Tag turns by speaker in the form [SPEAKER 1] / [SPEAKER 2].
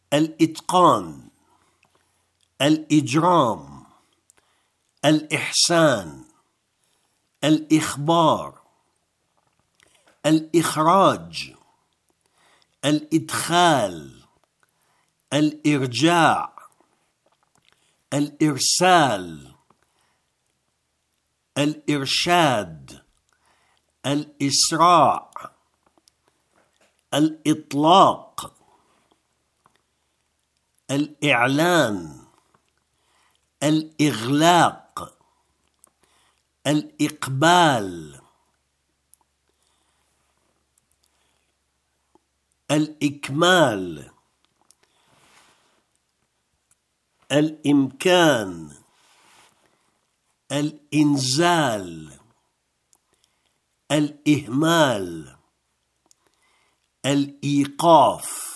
[SPEAKER 1] الإتقان، الإجرام، الإحسان، الإخبار، الإخراج، الإدخال، الإرجاع، الإرسال، الإرشاد، الإسراع، الإطلاق، الإعلان، الإغلاق، الإقبال، الإكمال، الإمكان، الإنزال، الإهمال، الإيقاف.